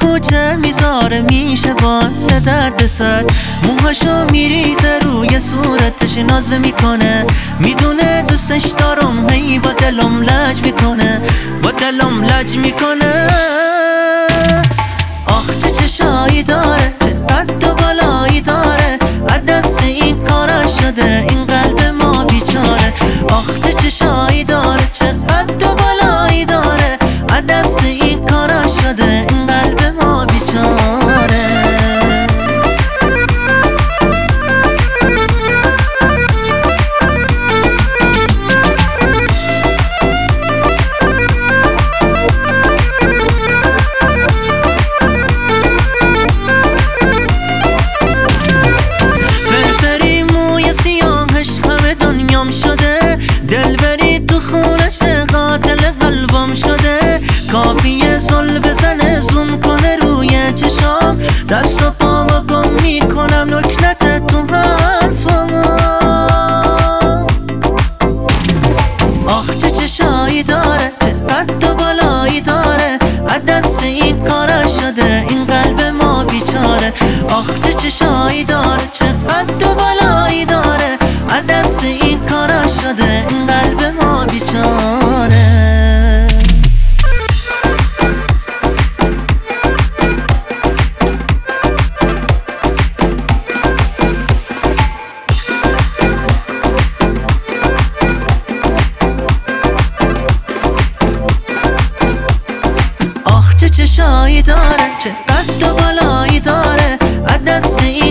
کوچه میذاره میشه باعث درد سر. موهاشو میریزه روی صورتش ناز میکنه، میدونه دوستش دارم، هی با دلم لج میکنه، با دلم لج میکنه. آخ چه چشایی داره، چه قد و بالایی داره، از دست این کارا شده این قلب ما بیچاره. آخ چه چشایی داره، چه قد و بالایی داره، از دست این کارا شده این قلب ما بیچاره. دلبری تو خونش قاتل قلبم شده، کافیه زل بزنه زوم کنه روی چشام، دست و پامو گم میکنم نکنت تو حرفم. آخ چه چشایی داره، چه قد و بالایی داره، از دست این کارا شده این قلب ما بیچاره. آخ چه چشایی داره، چه قد و بالایی داره، از دست این کارا شده این قلب ما بیچاره. آخ چه چشایی داره، چه قد و بالایی داره، از دست این